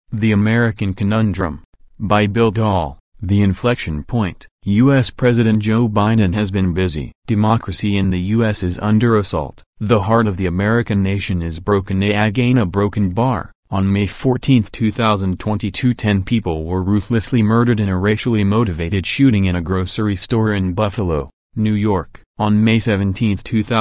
The American Conundrum. By Bill Dahl. The Inflection Point. U.S. President Joe Biden has been busy. Democracy in the U.S. is under assault. The heart of the American nation is broken. Again a broken bar. On May 14, 2022, 10 people were ruthlessly murdered in a racially motivated shooting in a grocery store in Buffalo, New York. On May 17,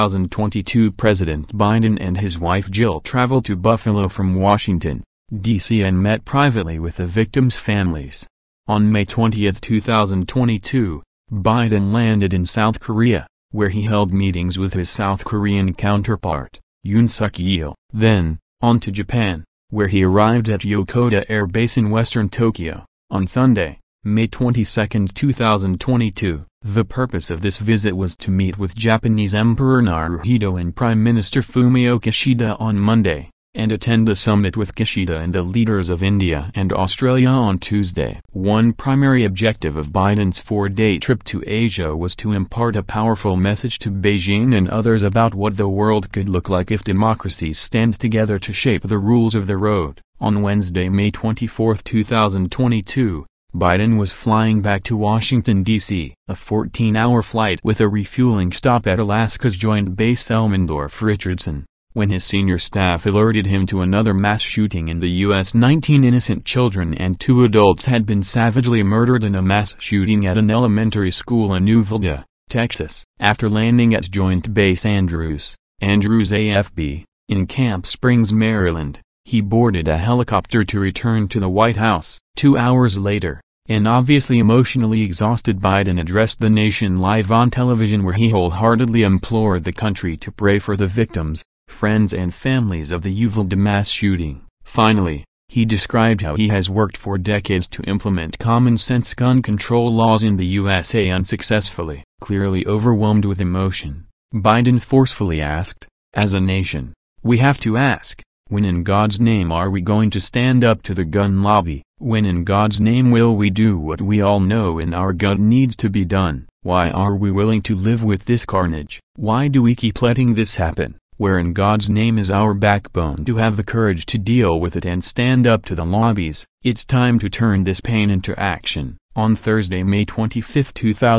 2022, President Biden and his wife Jill traveled to Buffalo from Washington, D.C. and met privately with the victims' families. On May 20, 2022, Biden landed in South Korea, where he held meetings with his South Korean counterpart, Yoon Suk-yeol. Then, on to Japan, where he arrived at Yokota Air Base in western Tokyo, on Sunday, May 22, 2022. The purpose of this visit was to meet with Japanese Emperor Naruhito and Prime Minister Fumio Kishida on Monday, and attend the summit with Kishida and the leaders of India and Australia on Tuesday. One primary objective of Biden's four-day trip to Asia was to impart a powerful message to Beijing and others about what the world could look like if democracies stand together to shape the rules of the road. On Wednesday, May 24, 2022, Biden was flying back to Washington, D.C. A 14-hour flight with a refueling stop at Alaska's Joint Base Elmendorf-Richardson, when his senior staff alerted him to another mass shooting in the U.S. 19 innocent children and 2 adults had been savagely murdered in a mass shooting at an elementary school in Uvalde, Texas. After landing at Joint Base Andrews AFB, in Camp Springs, Maryland, he boarded a helicopter to return to the White House. 2 hours later, an obviously emotionally exhausted Biden addressed the nation live on television, where he wholeheartedly implored the country to pray for the victims, friends and families of the Uvalde mass shooting. Finally, he described how he has worked for decades to implement common-sense gun control laws in the USA unsuccessfully. Clearly overwhelmed with emotion, Biden forcefully asked, "As a nation, we have to ask, when in God's name are we going to stand up to the gun lobby? When in God's name will we do what we all know in our gut needs to be done? Why are we willing to live with this carnage? Why do we keep letting this happen? Where in God's name is our backbone to have the courage to deal with it and stand up to the lobbies? It's time to turn this pain into action." On Thursday, May 25,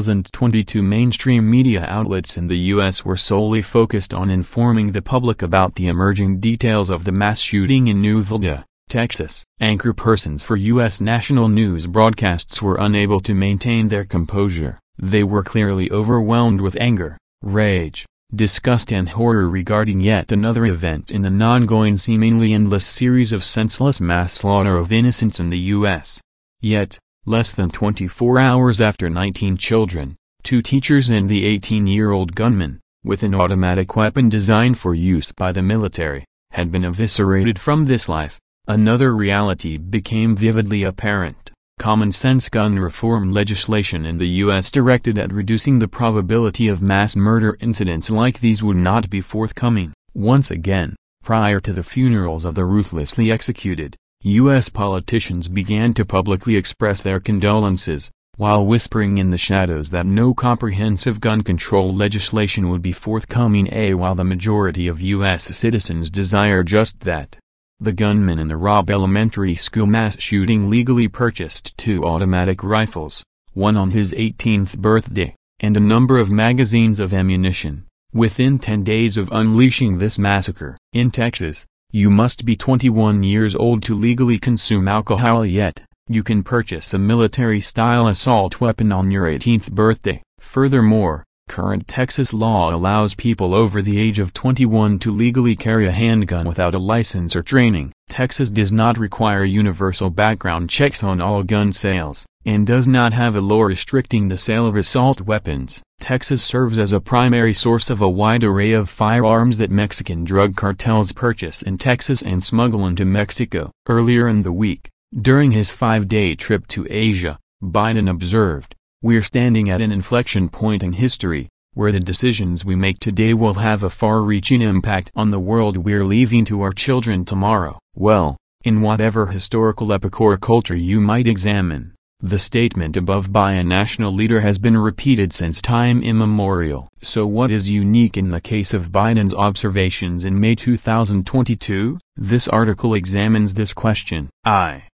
2022, mainstream media outlets in the U.S. were solely focused on informing the public about the emerging details of the mass shooting in Uvalde, Texas. Anchor persons for U.S. national news broadcasts were unable to maintain their composure. They were clearly overwhelmed with anger, rage, disgust and horror regarding yet another event in an ongoing seemingly endless series of senseless mass slaughter of innocents in the U.S. Yet, less than 24 hours after 19 children, 2 teachers and the 18-year-old gunman, with an automatic weapon designed for use by the military, had been eviscerated from this life, another reality became vividly apparent. Common-sense gun reform legislation in the U.S. directed at reducing the probability of mass murder incidents like these would not be forthcoming. Once again, prior to the funerals of the ruthlessly executed, U.S. politicians began to publicly express their condolences, while whispering in the shadows that no comprehensive gun control legislation would be forthcoming, while the majority of U.S. citizens desire just that. The gunman in the Robb Elementary School mass shooting legally purchased 2 automatic rifles, one on his 18th birthday, and a number of magazines of ammunition, within 10 days of unleashing this massacre. In Texas, you must be 21 years old to legally consume alcohol, yet you can purchase a military-style assault weapon on your 18th birthday. Furthermore, current Texas law allows people over the age of 21 to legally carry a handgun without a license or training. Texas does not require universal background checks on all gun sales, and does not have a law restricting the sale of assault weapons. Texas serves as a primary source of a wide array of firearms that Mexican drug cartels purchase in Texas and smuggle into Mexico. Earlier in the week, during his 5-day trip to Asia, Biden observed, "We're standing at an inflection point in history, where the decisions we make today will have a far-reaching impact on the world we're leaving to our children tomorrow." Well, in whatever historical epoch or culture you might examine, the statement above by a national leader has been repeated since time immemorial. So what is unique in the case of Biden's observations in May 2022? This article examines this question.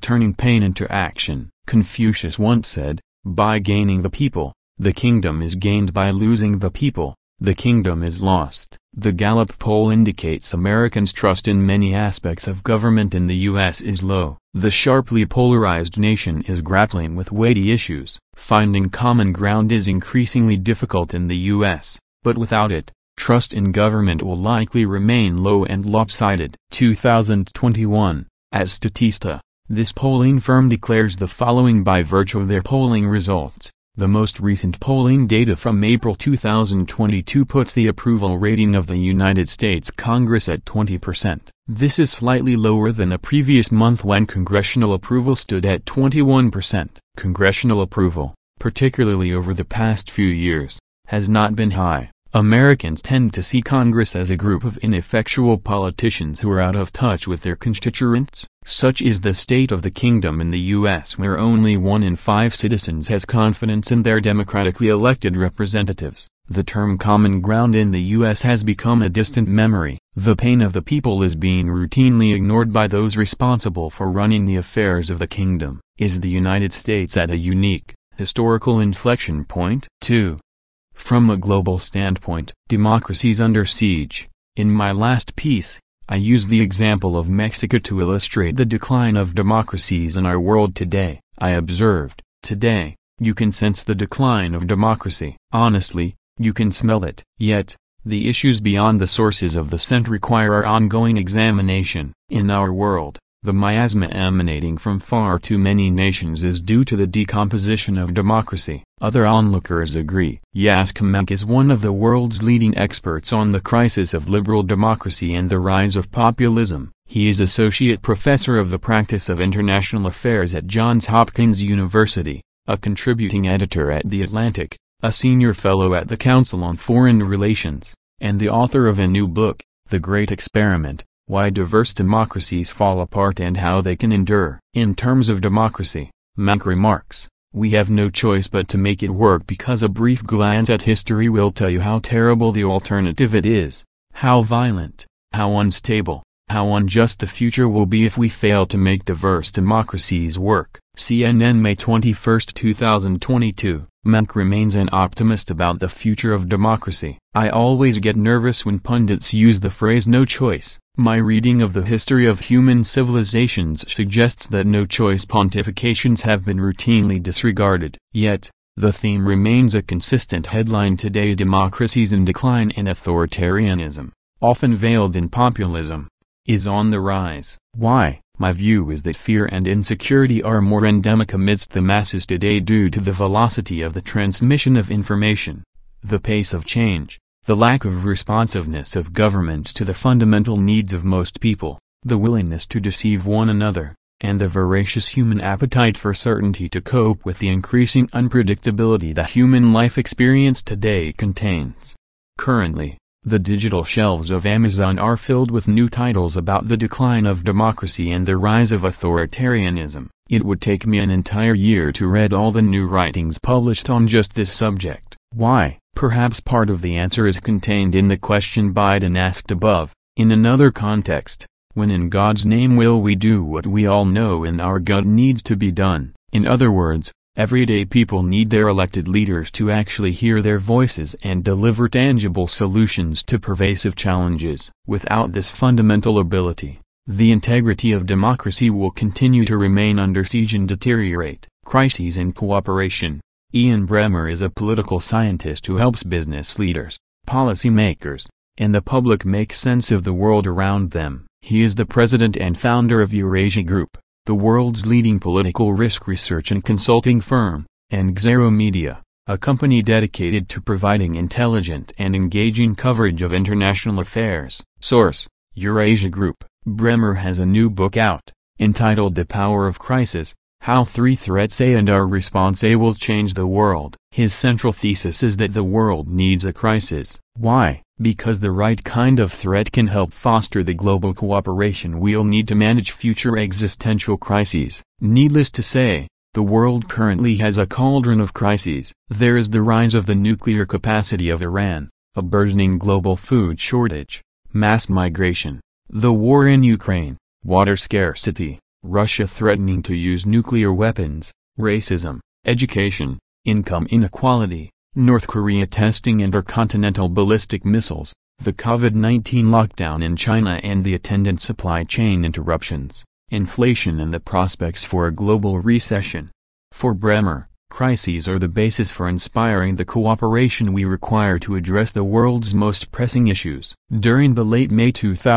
turning pain into action. Confucius once said, "By gaining the people, the kingdom is gained. By losing the people, the kingdom is lost." The Gallup poll indicates Americans' trust in many aspects of government in the U.S. is low. The sharply polarized nation is grappling with weighty issues. Finding common ground is increasingly difficult in the U.S., but without it, trust in government will likely remain low and lopsided. 2021, at Statista, this polling firm declares the following by virtue of their polling results. The most recent polling data from April 2022 puts the approval rating of the United States Congress at 20%. This is slightly lower than the previous month when congressional approval stood at 21%. Congressional approval, particularly over the past few years, has not been high. Americans tend to see Congress as a group of ineffectual politicians who are out of touch with their constituents. Such is the state of the kingdom in the U.S., where only 1 in 5 citizens has confidence in their democratically elected representatives. The term common ground in the U.S. has become a distant memory. The pain of the people is being routinely ignored by those responsible for running the affairs of the kingdom. Is the United States at a unique, historical inflection point? 2. From a global standpoint, democracies under siege. In my last piece, I used the example of Mexico to illustrate the decline of democracies in our world today. I observed, today, you can sense the decline of democracy. Honestly, you can smell it. Yet, the issues beyond the sources of the scent require our ongoing examination. In our world, the miasma emanating from far too many nations is due to the decomposition of democracy. Other onlookers agree. Yas Kamek is one of the world's leading experts on the crisis of liberal democracy and the rise of populism. He is Associate Professor of the Practice of International Affairs at Johns Hopkins University, a contributing editor at The Atlantic, a senior fellow at the Council on Foreign Relations, and the author of a new book, The Great Experiment: Why Diverse Democracies Fall Apart and How They Can Endure. In terms of democracy, Mack remarks, we have no choice but to make it work because a brief glance at history will tell you how terrible the alternative it is, how violent, how unstable, how unjust the future will be if we fail to make diverse democracies work. CNN, May 21, 2022. Mack remains an optimist about the future of democracy. I always get nervous when pundits use the phrase no choice. My reading of the history of human civilizations suggests that no choice pontifications have been routinely disregarded. Yet, the theme remains a consistent headline today: democracies in decline and authoritarianism, often veiled in populism, is on the rise. Why? My view is that fear and insecurity are more endemic amidst the masses today due to the velocity of the transmission of information, the pace of change, the lack of responsiveness of governments to the fundamental needs of most people, the willingness to deceive one another, and the voracious human appetite for certainty to cope with the increasing unpredictability that human life experience today contains. Currently, the digital shelves of Amazon are filled with new titles about the decline of democracy and the rise of authoritarianism. It would take me an entire year to read all the new writings published on just this subject. Why? Perhaps part of the answer is contained in the question Biden asked above. In another context, when in God's name will we do what we all know in our gut needs to be done? In other words, everyday people need their elected leaders to actually hear their voices and deliver tangible solutions to pervasive challenges. Without this fundamental ability, the integrity of democracy will continue to remain under siege and deteriorate. Crises in cooperation. Ian Bremmer is a political scientist who helps business leaders, policymakers, and the public make sense of the world around them. He is the president and founder of Eurasia Group, the world's leading political risk research and consulting firm, and Xero Media, a company dedicated to providing intelligent and engaging coverage of international affairs. Source: Eurasia Group. Bremmer has a new book out, entitled The Power of Crisis: How Three Threats A and Our Response A Will Change the World. His central thesis is that the world needs a crisis. Why? Because the right kind of threat can help foster the global cooperation we'll need to manage future existential crises. Needless to say, the world currently has a cauldron of crises. There is the rise of the nuclear capacity of Iran, a burgeoning global food shortage, mass migration, the war in Ukraine, water scarcity, Russia threatening to use nuclear weapons, racism, education, income inequality, North Korea testing intercontinental ballistic missiles, the COVID-19 lockdown in China and the attendant supply chain interruptions, inflation and the prospects for a global recession. For Bremer, crises are the basis for inspiring the cooperation we require to address the world's most pressing issues. During the late May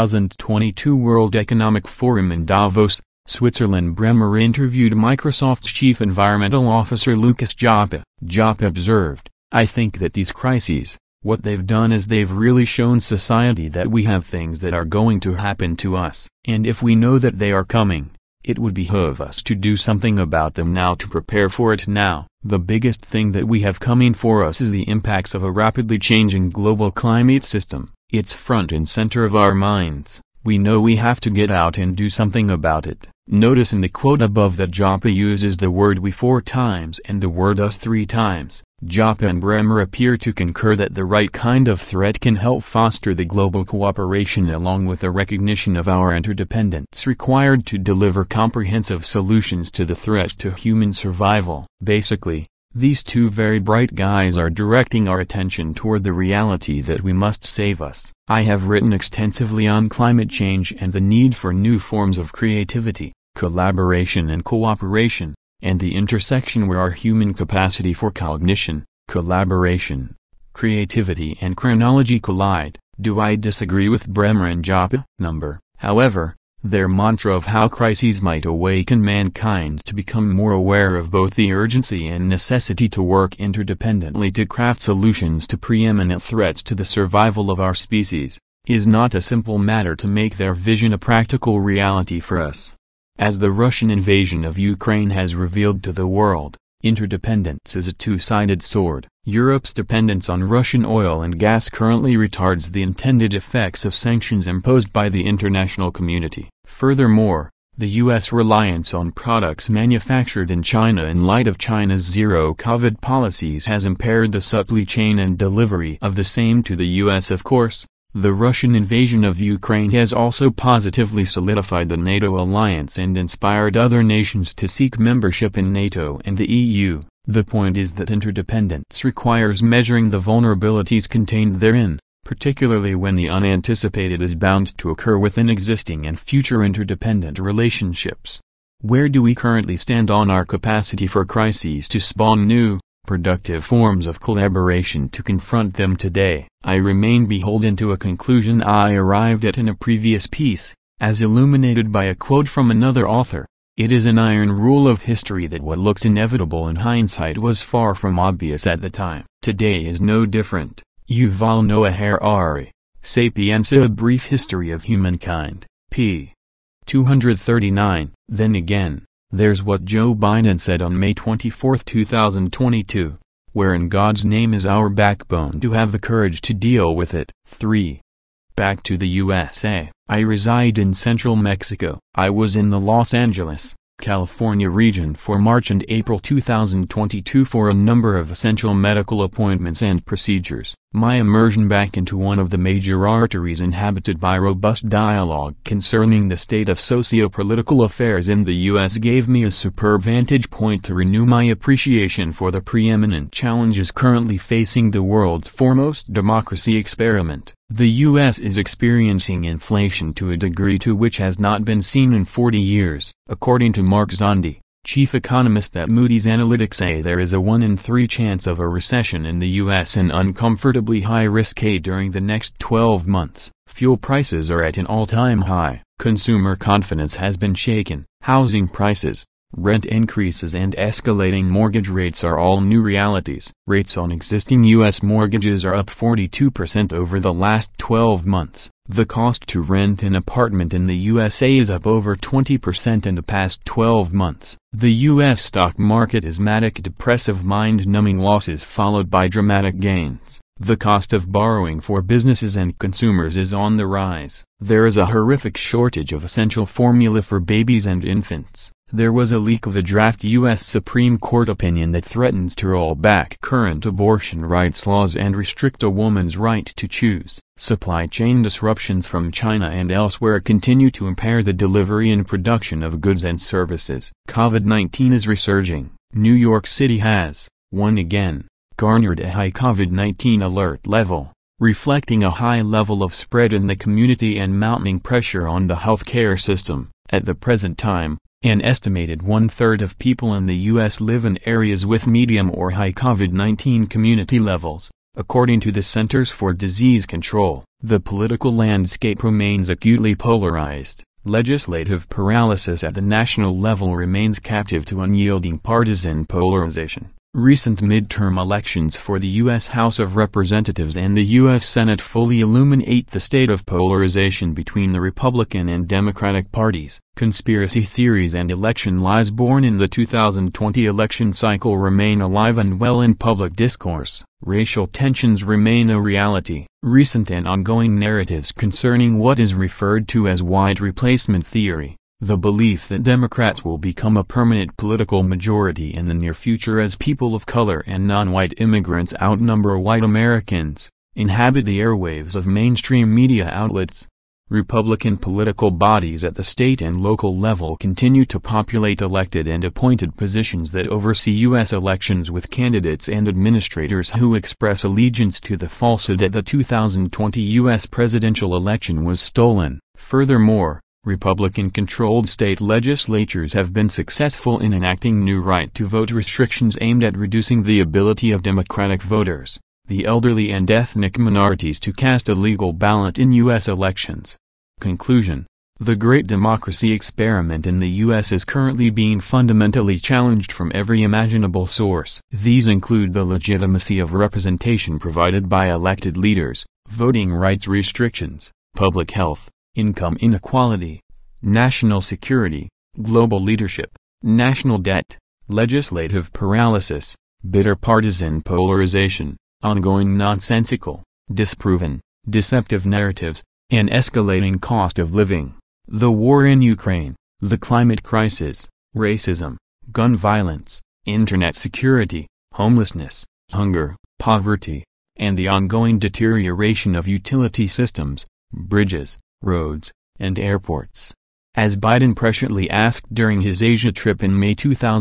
2022 World Economic Forum in Davos, Switzerland, Bremer interviewed Microsoft's Chief Environmental Officer Lukas Joppe. Joppe observed, "I think that these crises, what they've done is they've really shown society that we have things that are going to happen to us. And if we know that they are coming, it would behoove us to do something about them now, to prepare for it now. The biggest thing that we have coming for us is the impacts of a rapidly changing global climate system. It's front and center of our minds. We know we have to get out and do something about it." Notice in the quote above that Joppe uses the word we 4 times and the word us 3 times. Joppe and Bremer appear to concur that the right kind of threat can help foster the global cooperation along with a recognition of our interdependence required to deliver comprehensive solutions to the threats to human survival. Basically, these two very bright guys are directing our attention toward the reality that we must save us. I have written extensively on climate change and the need for new forms of creativity, collaboration and cooperation, and the intersection where our human capacity for cognition, collaboration, creativity and chronology collide. Do I disagree with Bremer and Joppe? However, their mantra of how crises might awaken mankind to become more aware of both the urgency and necessity to work interdependently to craft solutions to preeminent threats to the survival of our species, is not a simple matter to make their vision a practical reality for us. As the Russian invasion of Ukraine has revealed to the world, interdependence is a two-sided sword. Europe's dependence on Russian oil and gas currently retards the intended effects of sanctions imposed by the international community. Furthermore, the U.S. reliance on products manufactured in China in light of China's zero-COVID policies has impaired the supply chain and delivery of the same to the U.S. Of course, the Russian invasion of Ukraine has also positively solidified the NATO alliance and inspired other nations to seek membership in NATO and the EU. The point is that interdependence requires measuring the vulnerabilities contained therein, particularly when the unanticipated is bound to occur within existing and future interdependent relationships. Where do we currently stand on our capacity for crises to spawn new, productive forms of collaboration to confront them today? I remain beholden to a conclusion I arrived at in a previous piece, as illuminated by a quote from another author. It is an iron rule of history that what looks inevitable in hindsight was far from obvious at the time. Today is no different. Yuval Noah Harari, Sapienza: A Brief History of Humankind, p. 239. Then again, there's what Joe Biden said on May 24, 2022, wherein God's name is our backbone to have the courage to deal with it. 3. Back to the USA. I reside in central Mexico. I was in the Los Angeles, California region for March and April 2022 for a number of essential medical appointments and procedures. My immersion back into one of the major arteries inhabited by robust dialogue concerning the state of socio-political affairs in the U.S. gave me a superb vantage point to renew my appreciation for the preeminent challenges currently facing the world's foremost democracy experiment. The U.S. is experiencing inflation to a degree to which has not been seen in 40 years. According to Mark Zandi, chief economist at Moody's Analytics, there is a 1 in 3 chance of a recession in the U.S. and uncomfortably high risk during the next 12 months. Fuel prices are at an all-time high. Consumer confidence has been shaken. Housing prices, rent increases and escalating mortgage rates are all new realities. Rates on existing U.S. mortgages are up 42% over the last 12 months. The cost to rent an apartment in the USA is up over 20% in the past 12 months. The U.S. stock market is manic depressive mind-numbing losses followed by dramatic gains. The cost of borrowing for businesses and consumers is on the rise. There is a horrific shortage of essential formula for babies and infants. There was a leak of a draft U.S. Supreme Court opinion that threatens to roll back current abortion rights laws and restrict a woman's right to choose. Supply chain disruptions from China and elsewhere continue to impair the delivery and production of goods and services. COVID-19 is resurging. New York City has, once again, garnered a high COVID-19 alert level, reflecting a high level of spread in the community and mounting pressure on the healthcare system. At the present time, an estimated one-third of people in the U.S. live in areas with medium or high COVID-19 community levels, according to the Centers for Disease Control. The political landscape remains acutely polarized. Legislative paralysis at the national level remains captive to unyielding partisan polarization. Recent midterm elections for the U.S. House of Representatives and the U.S. Senate fully illuminate the state of polarization between the Republican and Democratic parties. Conspiracy theories and election lies born in the 2020 election cycle remain alive and well in public discourse. Racial tensions remain a reality. Recent and ongoing narratives concerning what is referred to as white replacement theory, the belief that Democrats will become a permanent political majority in the near future as people of color and non-white immigrants outnumber white Americans, inhabit the airwaves of mainstream media outlets. Republican political bodies at the state and local level continue to populate elected and appointed positions that oversee U.S. elections with candidates and administrators who express allegiance to the falsehood that the 2020 U.S. presidential election was stolen. Furthermore, Republican-controlled state legislatures have been successful in enacting new right-to-vote restrictions aimed at reducing the ability of Democratic voters, the elderly and ethnic minorities to cast a legal ballot in U.S. elections. Conclusion: the great democracy experiment in the U.S. is currently being fundamentally challenged from every imaginable source. These include the legitimacy of representation provided by elected leaders, voting rights restrictions, public health, income inequality, national security, global leadership, national debt, legislative paralysis, bitter partisan polarization, ongoing nonsensical, disproven, deceptive narratives, and escalating cost of living, the war in Ukraine, the climate crisis, racism, gun violence, internet security, homelessness, hunger, poverty, and the ongoing deterioration of utility systems, bridges, roads, and airports. As Biden presciently asked during his Asia trip in May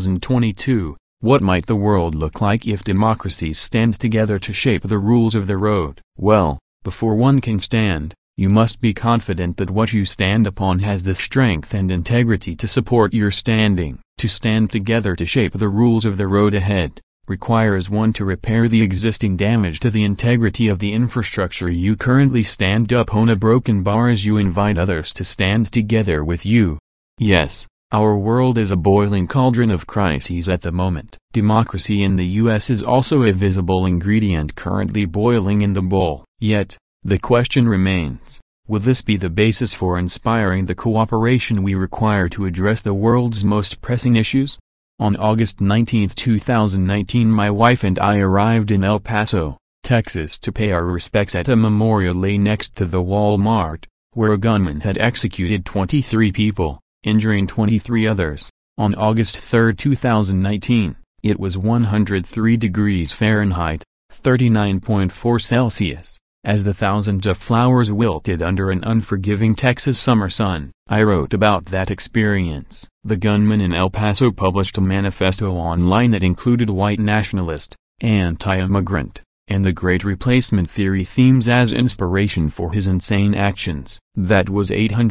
2022, what might the world look like if democracies stand together to shape the rules of the road? Well, before one can stand, you must be confident that what you stand upon has the strength and integrity to support your standing. To stand together to shape the rules of the road ahead, requires one to repair the existing damage to the integrity of the infrastructure you currently stand up on a broken bar as you invite others to stand together with you. Yes, our world is a boiling cauldron of crises at the moment. Democracy in the U.S. is also a visible ingredient currently boiling in the bowl. Yet, the question remains, will this be the basis for inspiring the cooperation we require to address the world's most pressing issues? On August 19, 2019, my wife and I arrived in El Paso, Texas to pay our respects at a memorial lay next to the Walmart, where a gunman had executed 23 people, injuring 23 others. On August 3, 2019, it was 103 degrees Fahrenheit, 39.4 Celsius. As the thousands of flowers wilted under an unforgiving Texas summer sun. I wrote about that experience. The gunman in El Paso published a manifesto online that included white nationalist, anti-immigrant, and the Great Replacement Theory themes as inspiration for his insane actions. That was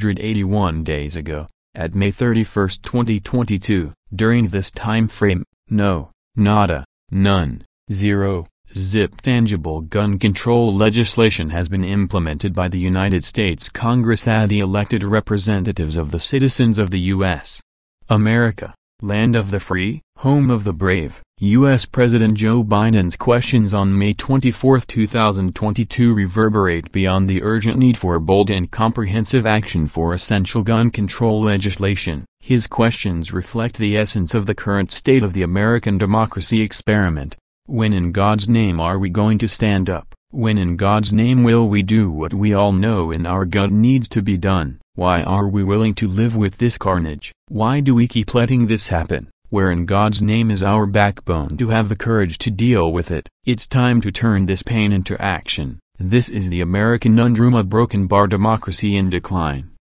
881 days ago, at May 31, 2022. During this time frame, no, nada, none, zero, zip tangible gun control legislation has been implemented by the United States Congress as the elected representatives of the citizens of the U.S. America, land of the free, home of the brave. U.S. President Joe Biden's questions on May 24, 2022 reverberate beyond the urgent need for bold and comprehensive action for essential gun control legislation. His questions reflect the essence of the current state of the American democracy experiment. When in God's name are we going to stand up? When in God's name will we do what we all know in our gut needs to be done? Why are we willing to live with this carnage? Why do we keep letting this happen, wherein God's name is our backbone to have the courage to deal with it? It's time to turn this pain into action. This is the American Conundrum, a broken bar democracy in decline.